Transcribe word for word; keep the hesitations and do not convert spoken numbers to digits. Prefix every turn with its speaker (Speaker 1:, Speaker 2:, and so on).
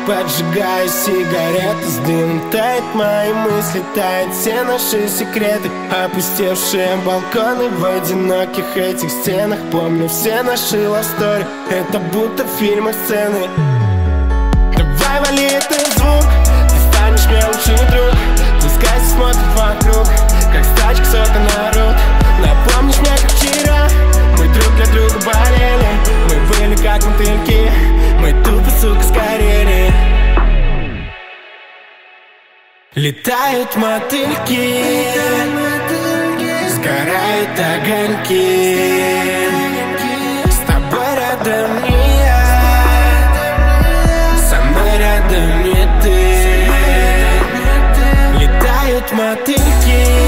Speaker 1: Поджигаю сигареты, с дымом тает мои мысли, тают все наши секреты. Опустевшие балконы в одиноких этих стенах. Помню все наши love story, это будто в фильмах сцены. Давай вали этот звук, ты станешь мне лучший друг. Пускай все смотрят вокруг, как с тачек сотка народ. Напомнишь мне, как вчера мы друг для друга болели. Мы были как мотыльки, мы тупо, сука, сгорели. Летают мотыльки, сгорают огоньки. С тобой рядом не я, со мной рядом не ты. Летают мотыльки,